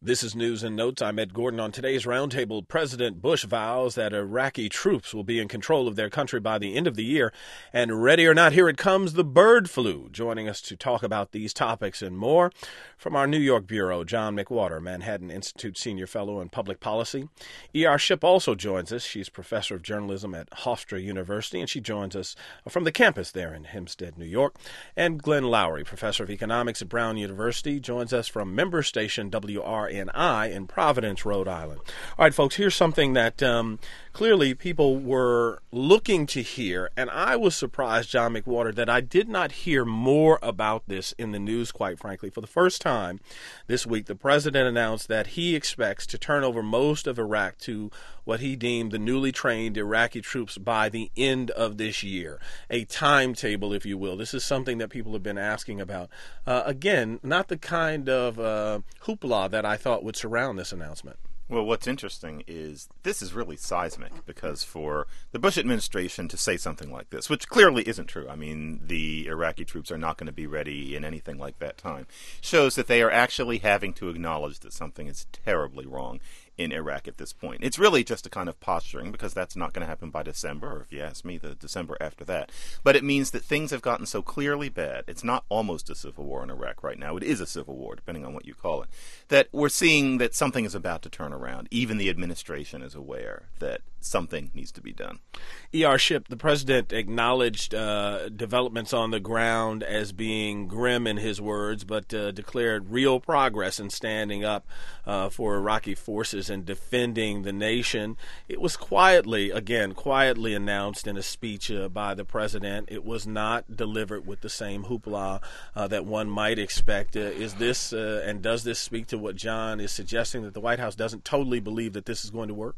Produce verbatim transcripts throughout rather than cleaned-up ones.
This is News and Notes. I'm Ed Gordon. On today's roundtable, President Bush vows that Iraqi troops will be in control of their country by the end of the year. And ready or not, here it comes, the bird flu. Joining us to talk about these topics and more from our New York bureau, John McWhorter, Manhattan Institute Senior Fellow in Public Policy. E R. Shipp also joins us. She's Professor of Journalism at Hofstra University, and she joins us from the campus there in Hempstead, New York. And Glenn Loury, Professor of Economics at Brown University, joins us from member station W R N I in Providence, Rhode Island. All right, folks, here's something that um, clearly people were looking to hear, and I was surprised, John McWhorter, that I did not hear more about this in the news, quite frankly. For the first time this week, the president announced that he expects to turn over most of Iraq to what he deemed the newly trained Iraqi troops by the end of this year. A timetable, if you will. This is something that people have been asking about. Uh, again, not the kind of uh, hoopla that I thought would surround this announcement. Well, what's interesting is this is really seismic, because for the Bush administration to say something like this, which clearly isn't true, I mean, the Iraqi troops are not going to be ready in anything like that time, shows that they are actually having to acknowledge that something is terribly wrong in Iraq at this point. It's really just a kind of posturing, because that's not going to happen by December, or if you ask me, the December after that. But it means that things have gotten so clearly bad. It's not almost a civil war in Iraq right now. It is a civil war, depending on what you call it. That we're seeing that something is about to turn around. Even the administration is aware that something needs to be done. E R. Shipp, the president acknowledged uh, developments on the ground as being grim in his words, but uh, declared real progress in standing up uh, for Iraqi forces and defending the nation. It was quietly, again, quietly announced in a speech uh, by the president. It was not delivered with the same hoopla uh, that one might expect. Uh, is this, uh, and does this speak to what John is suggesting, that the White House doesn't totally believe that this is going to work?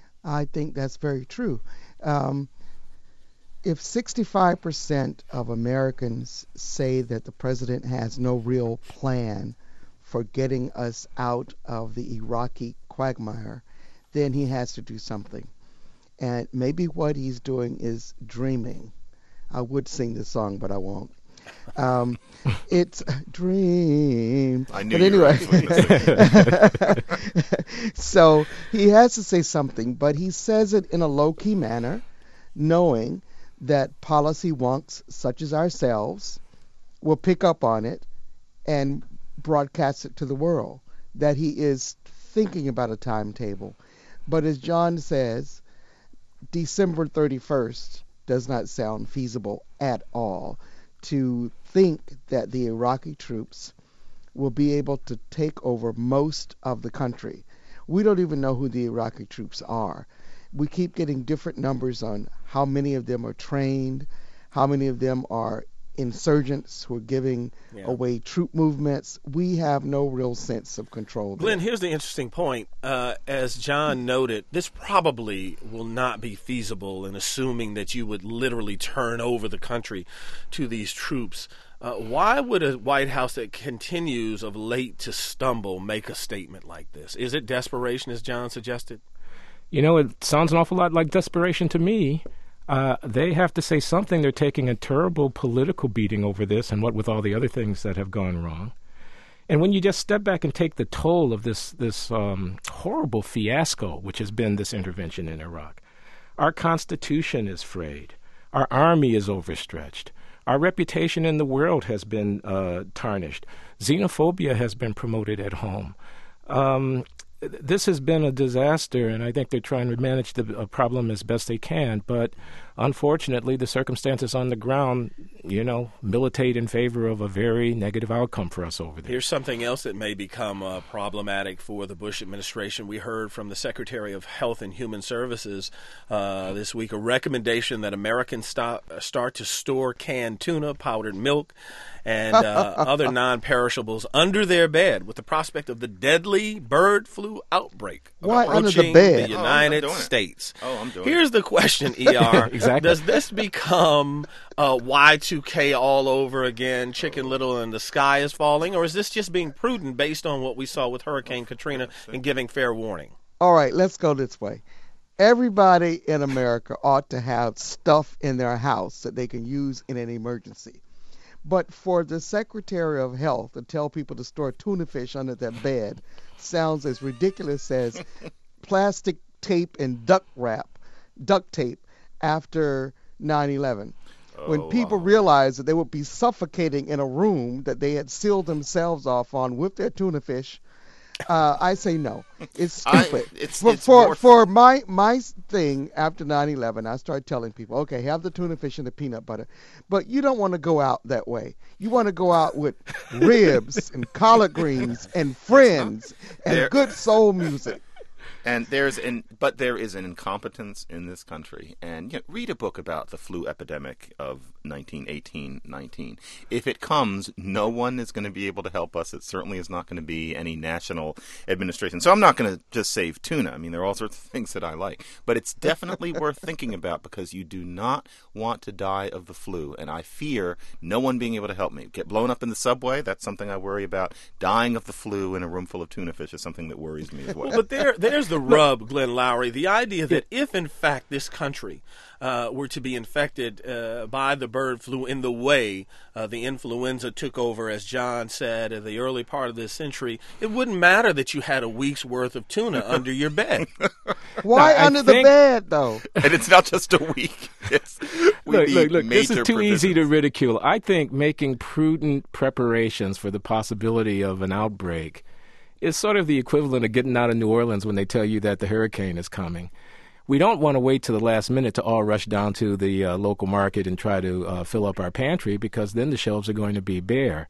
I think that's very true. Um, if sixty-five percent of Americans say that the president has no real plan for getting us out of the Iraqi quagmire, then he has to do something. And maybe what he's doing is dreaming. I would sing the song, but I won't. Um, it's a dream. I knew but anyway. You were So he has to say something, but he says it in a low-key manner, knowing that policy wonks such as ourselves will pick up on it and broadcast it to the world, that he is thinking about a timetable. But as John says, December thirty-first does not sound feasible at all. To think that the Iraqi troops will be able to take over most of the country. We don't even know who the Iraqi troops are. We keep getting different numbers on how many of them are trained, how many of them are insurgents who are giving yeah. away troop movements. We have no real sense of control there. Glenn, here's the interesting point. Uh, as John noted, this probably will not be feasible in assuming that you would literally turn over the country to these troops. Uh, why would a White House that continues of late to stumble make a statement like this? Is it desperation, as John suggested? You know, it sounds an awful lot like desperation to me. Uh, they have to say something. They're taking a terrible political beating over this, and what with all the other things that have gone wrong. And when you just step back and take the toll of this this um, horrible fiasco, which has been this intervention in Iraq, our Constitution is frayed. Our army is overstretched. Our reputation in the world has been uh, tarnished. Xenophobia has been promoted at home. Um, This has been a disaster, and I think they're trying to manage the uh, problem as best they can. But unfortunately, the circumstances on the ground, you know, militate in favor of a very negative outcome for us over there. Here's something else that may become uh, problematic for the Bush administration. We heard from the Secretary of Health and Human Services uh, this week a recommendation that Americans stop, uh, start to store canned tuna, powdered milk, and uh, other non-perishables under their bed with the prospect of the deadly bird flu outbreak Why under the approaching bed? the United oh, States. Oh, I'm doing Here's it. the question, E R. Exactly. Does this become uh, Y two K all over again, Chicken Little and the sky is falling, or is this just being prudent based on what we saw with Hurricane Katrina and giving fair warning? All right, let's go this way. Everybody in America ought to have stuff in their house that they can use in an emergency. But for the Secretary of Health to tell people to store tuna fish under their bed sounds as ridiculous as plastic tape and duct wrap, duct tape after nine eleven. When Oh, people wow. realized that they would be suffocating in a room that they had sealed themselves off on with their tuna fish, uh, I say no. It's I- stupid. it's- for it's for, more- for my my thing after nine eleven, I started telling people, okay, have the tuna fish and the peanut butter, but you don't want to go out that way. You want to go out with ribs and collard greens and friends and There- good soul music. And there's an but there is an incompetence in this country. And you know, read a book about the flu epidemic of nineteen eighteen nineteen. If it comes, no one is going to be able to help us. It certainly is not going to be any national administration. So I'm not going to just save tuna. I mean, there are all sorts of things that I like. But it's definitely worth thinking about because you do not want to die of the flu. And I fear no one being able to help me. Get blown up in the subway, that's something I worry about. Dying of the flu in a room full of tuna fish is something that worries me as well. But there, there's the rub, Glenn Lowry. The idea that if, in fact, this country uh, were to be infected uh, by the bird flu in the way uh, the influenza took over, as John said, in the early part of this century, it wouldn't matter that you had a week's worth of tuna under your bed. Why I under the think- bed, though? And it's not just a week. It's, we Look, need look, look, this major is too easy to provisions. ridicule. I think making prudent preparations for the possibility of an outbreak is sort of the equivalent of getting out of New Orleans when they tell you that the hurricane is coming. We don't want to wait to the last minute to all rush down to the uh, local market and try to uh, fill up our pantry because then the shelves are going to be bare.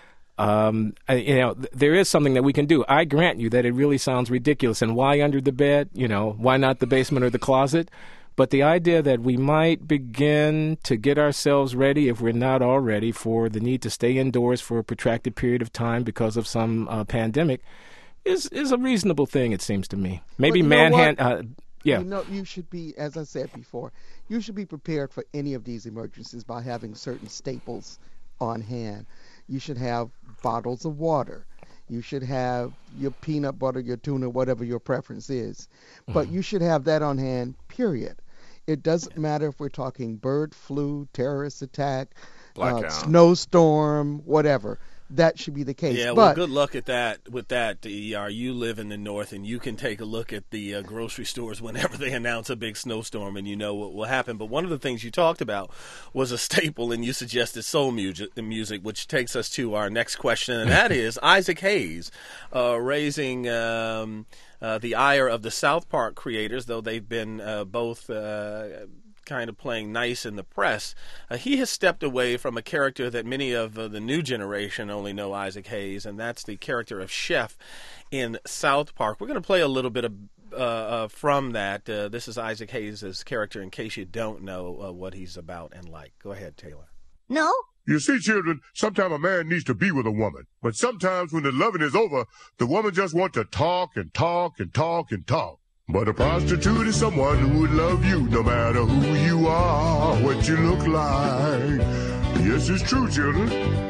Um, I- you know, th- there is something that we can do. I grant you that it really sounds ridiculous. And why under the bed? You know, why not the basement or the closet? But the idea that we might begin to get ourselves ready, if we're not already, for the need to stay indoors for a protracted period of time because of some uh, pandemic is is a reasonable thing, it seems to me. Maybe But you know manhand. what? Uh, yeah. You know, you should be, as I said before, you should be prepared for any of these emergencies by having certain staples on hand. You should have bottles of water. You should have your peanut butter, your tuna, whatever your preference is. But you should have that on hand, period. It doesn't matter if we're talking bird flu, terrorist attack, uh, Blackout. snowstorm, whatever. That should be the case. Yeah, well, but good luck at that. With that, E R, you live in the north, and you can take a look at the uh, grocery stores whenever they announce a big snowstorm, and you know what will happen. But one of the things you talked about was a staple, and you suggested soul music, music which takes us to our next question, and that is Isaac Hayes uh, raising um, uh, the ire of the South Park creators, though they've been uh, both Uh, kind of playing nice in the press. Uh, he has stepped away from a character that many of uh, the new generation only know Isaac Hayes, and that's the character of Chef in South Park. We're going to play a little bit of uh, uh, from that. Uh, this is Isaac Hayes' character, in case you don't know uh, what he's about and like. Go ahead, Taylor. No? You see, children, sometimes a man needs to be with a woman. But sometimes when the loving is over, the woman just wants to talk and talk and talk and talk. But a prostitute is someone who would love you no matter who you are, what you look like. Yes, it's true, children.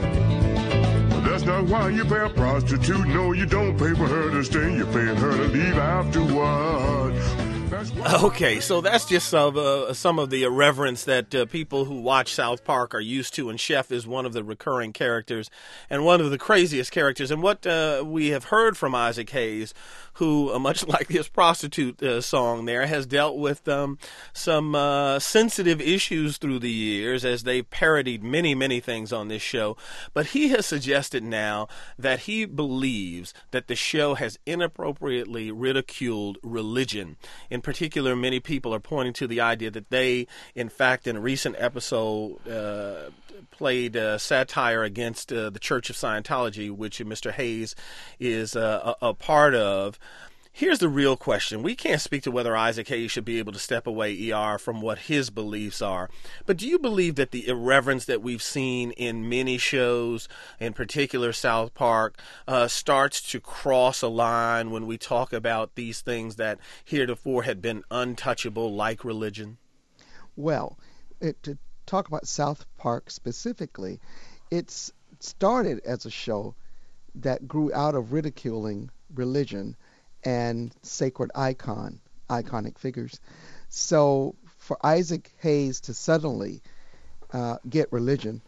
But that's not why you pay a prostitute. No, you don't pay for her to stay. You're paying her to leave afterward. That's why. Okay, so that's just some, uh, some of the irreverence that uh, people who watch South Park are used to, and Chef is one of the recurring characters and one of the craziest characters. And what uh, we have heard from Isaac Hayes, who, uh, much like this prostitute uh, song there, has dealt with um, some uh, sensitive issues through the years as they've parodied many, many things on this show. But he has suggested now that he believes that the show has inappropriately ridiculed religion. In particular, many people are pointing to the idea that they, in fact, in a recent episode, uh, played uh, satire against uh, the Church of Scientology, which Mister Hayes is uh, a, a part of. Here's the real question. We can't speak to whether Isaac Hayes should be able to step away, E R, from what his beliefs are. But do you believe that the irreverence that we've seen in many shows, in particular South Park, uh, starts to cross a line when we talk about these things that heretofore had been untouchable, like religion? Well, it, to talk about South Park specifically, it's started as a show that grew out of ridiculing religion and sacred icon, iconic figures. So for Isaac Hayes to suddenly uh, get religion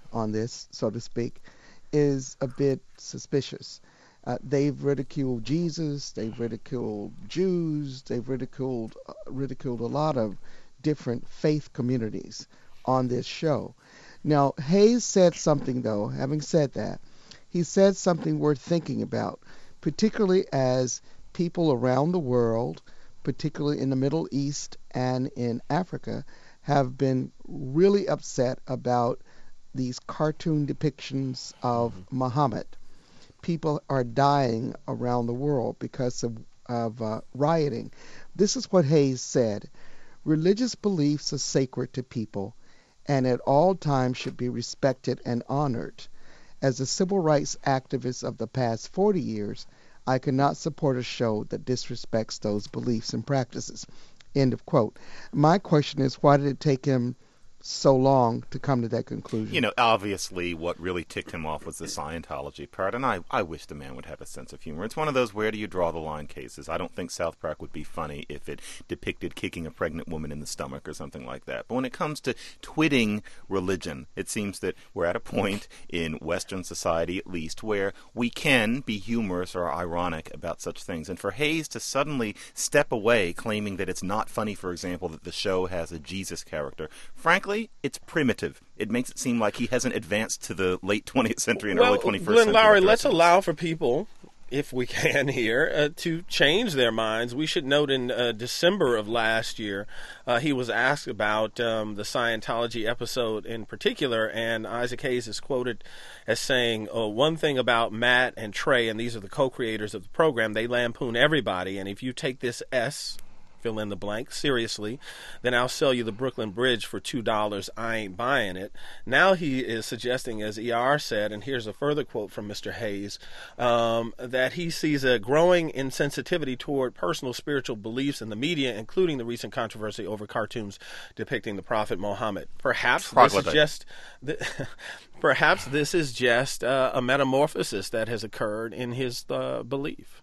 on this, so to speak, is a bit suspicious. Uh, they've ridiculed Jesus, they've ridiculed Jews, they've ridiculed uh, ridiculed a lot of different faith communities on this show. Now, Hayes said something, though, having said that, he said something worth thinking about, particularly as people around the world, particularly in the Middle East and in Africa, have been really upset about these cartoon depictions of mm-hmm. Muhammad. People are dying around the world because of, of uh, rioting. This is what Hayes said. Religious beliefs are sacred to people and at all times should be respected and honored. As a civil rights activist of the past forty years, I cannot support a show that disrespects those beliefs and practices. End of quote. My question is, why did it take him so long to come to that conclusion? You know, obviously what really ticked him off was the Scientology part, and I, I wish the man would have a sense of humor. It's one of those where do you draw the line cases. I don't think South Park would be funny if it depicted kicking a pregnant woman in the stomach or something like that. But when it comes to twitting religion, it seems that we're at a point in Western society, at least, where we can be humorous or ironic about such things. And for Hayes to suddenly step away claiming that it's not funny, for example, that the show has a Jesus character, frankly, it's primitive. It makes it seem like he hasn't advanced to the late twentieth century and well, early twenty-first Glenn century. Lowry, let's allow for people, if we can here, uh, to change their minds. We should note in uh, December of last year, uh, he was asked about um, the Scientology episode in particular, and Isaac Hayes is quoted as saying, oh, one thing about Matt and Trey, and these are the co-creators of the program, they lampoon everybody, and if you take this S, fill in the blank, seriously, then I'll sell you the Brooklyn Bridge for two dollars. I ain't buying it. Now he is suggesting, as E R said, and here's a further quote from Mister Hayes, um, that he sees a growing insensitivity toward personal spiritual beliefs in the media, including the recent controversy over cartoons depicting the Prophet Muhammad. Perhaps this is just... The, perhaps this is just uh, a metamorphosis that has occurred in his uh, belief.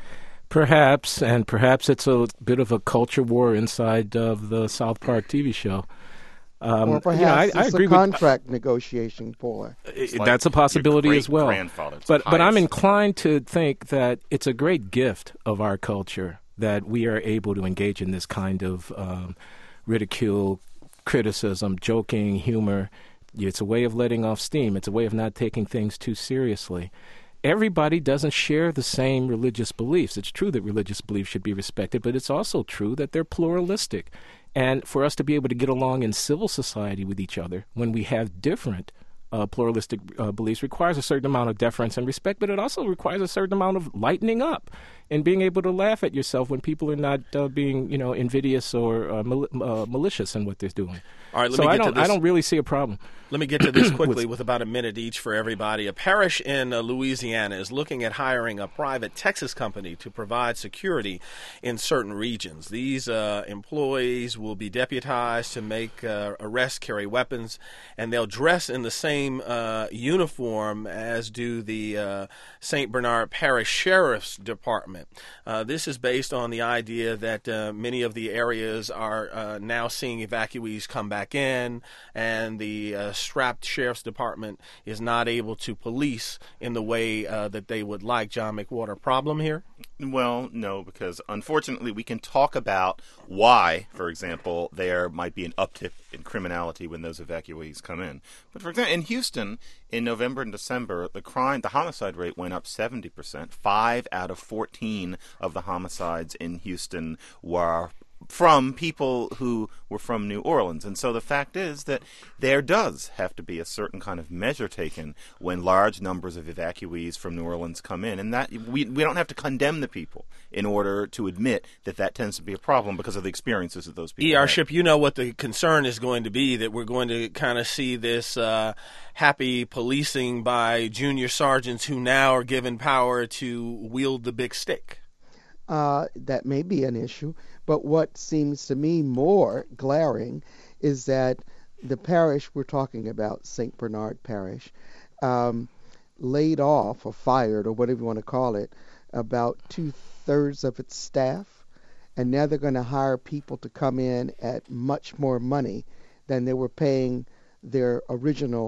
Perhaps, and perhaps it's a bit of a culture war inside of the South Park T V show. Um, or perhaps you know, I, it's I agree a contract with, negotiation for. It, like that's a possibility as well. But but I'm inclined to think that it's a great gift of our culture that we are able to engage in this kind of um, ridicule, criticism, joking, humor. It's a way of letting off steam. It's a way of not taking things too seriously. Everybody doesn't share the same religious beliefs. It's true that religious beliefs should be respected, but it's also true that they're pluralistic. And for us to be able to get along in civil society with each other when we have different uh, pluralistic uh, beliefs requires a certain amount of deference and respect, but it also requires a certain amount of lightening up and being able to laugh at yourself when people are not uh, being, you know, invidious or uh, mal- uh, malicious in what they're doing. All right, let so me I get don't, to this. I don't really see a problem. Let me get to this quickly with about a minute each for everybody. A parish in uh, Louisiana is looking at hiring a private Texas company to provide security in certain regions. These uh, employees will be deputized to make uh, arrests, carry weapons, and they'll dress in the same uh, uniform as do the uh, Saint Bernard Parish Sheriff's Department. Uh, this is based on the idea that uh, many of the areas are uh, now seeing evacuees come back in, and the uh, strapped sheriff's department is not able to police in the way uh, that they would like. John McWhorter, problem here? Well, no, because unfortunately we can talk about why, for example, there might be an uptick in criminality when those evacuees come in. But for example, in Houston, in November and December, the crime, the homicide rate went up seventy percent. Five out of fourteen of the homicides in Houston were from people who were from New Orleans. And so the fact is that there does have to be a certain kind of measure taken when large numbers of evacuees from New Orleans come in. And that we we don't have to condemn the people in order to admit that that tends to be a problem because of the experiences of those people. E R. Ship, you know what the concern is going to be, that we're going to kind of see this uh, happy policing by junior sergeants who now are given power to wield the big stick. Uh, that may be an issue. But what seems to me more glaring is that the parish we're talking about, Saint Bernard Parish, um, laid off or fired or whatever you want to call it, about two-thirds of its staff. And now they're going to hire people to come in at much more money than they were paying their original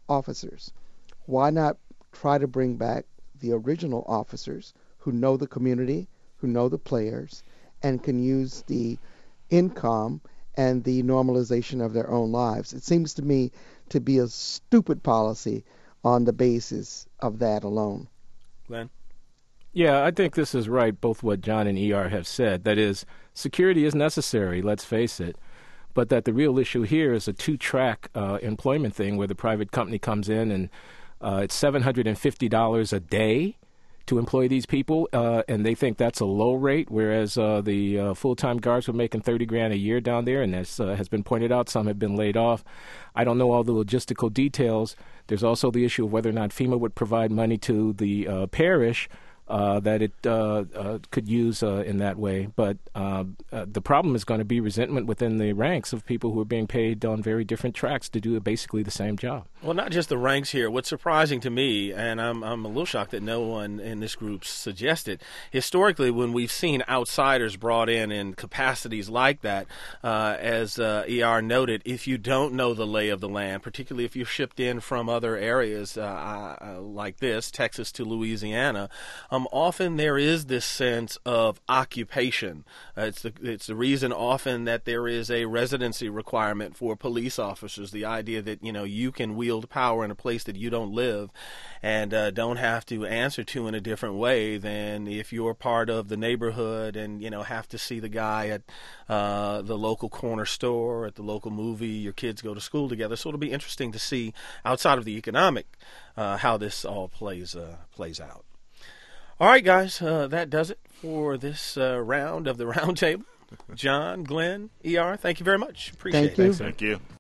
officers. Why not try to bring back the original officers who know the community, who know the players, and can use the income and the normalization of their own lives? It seems to me to be a stupid policy on the basis of that alone. Glenn? Yeah, I think this is right, both what John and E R have said. That is, security is necessary, let's face it, but that the real issue here is a two-track uh, employment thing where the private company comes in and uh, it's seven hundred fifty dollars a day to employ these people, uh, and they think that's a low rate, whereas uh, the uh, full-time guards were making thirty grand a year down there, and as uh, has been pointed out, some have been laid off. I don't know all the logistical details. There's also the issue of whether or not FEMA would provide money to the uh, parish uh, that it uh, uh, could use uh, in that way. But uh, uh, the problem is going to be resentment within the ranks of people who are being paid on very different tracks to do basically the same job. Well, not just the ranks here. What's surprising to me, and I'm I'm a little shocked that no one in this group suggested, historically when we've seen outsiders brought in in capacities like that, uh, as uh, E R noted, if you don't know the lay of the land, particularly if you're shipped in from other areas uh, uh, like this, Texas to Louisiana, um, often there is this sense of occupation. Uh, it's the it's the reason often that there is a residency requirement for police officers. The idea that you know you can wield power in a place that you don't live and uh, don't have to answer to in a different way than if you're part of the neighborhood and you know have to see the guy at uh, the local corner store, at the local movie. Your kids go to school together, so it'll be interesting to see outside of the economic uh, how this all plays uh, plays out. All right, guys, uh, that does it for this uh, round of the Roundtable. John, Glenn, E R, thank you very much. Appreciate Thank you. it. Thank you.